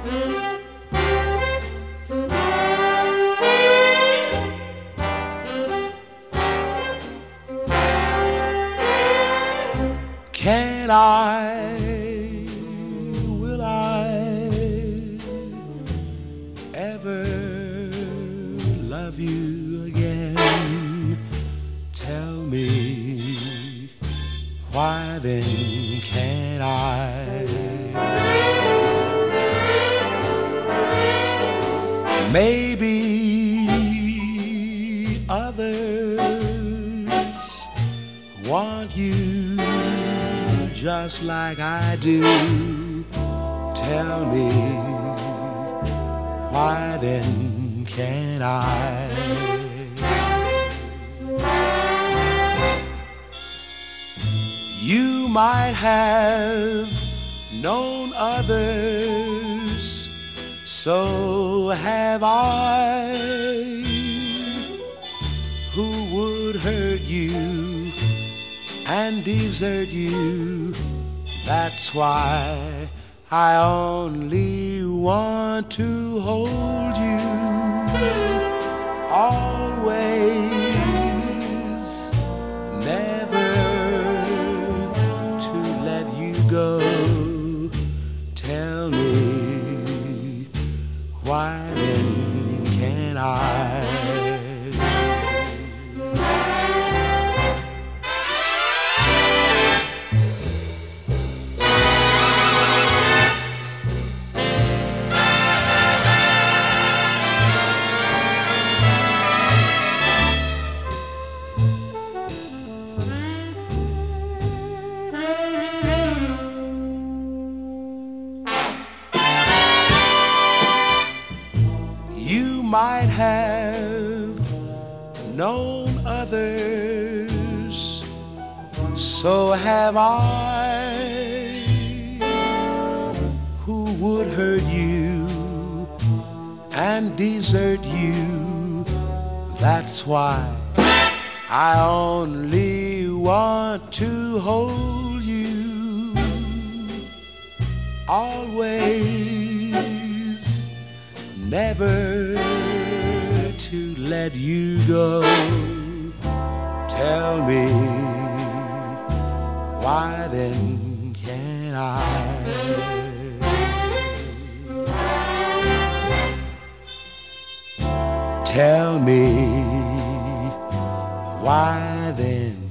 Can I, will I ever love you again? Tell me, why then can't I? Maybe others want you just like I do. Tell me, why then can't I? You might have known others, so have I, who would hurt you and desert you. That's why I only want to hold you always, never to let you go. Tell me, why then can't I? You might have known others, so have I, who would hurt you and desert you. That's why I only want to hold you always, never to let you go. Tell me, why then can't I? Tell me, why then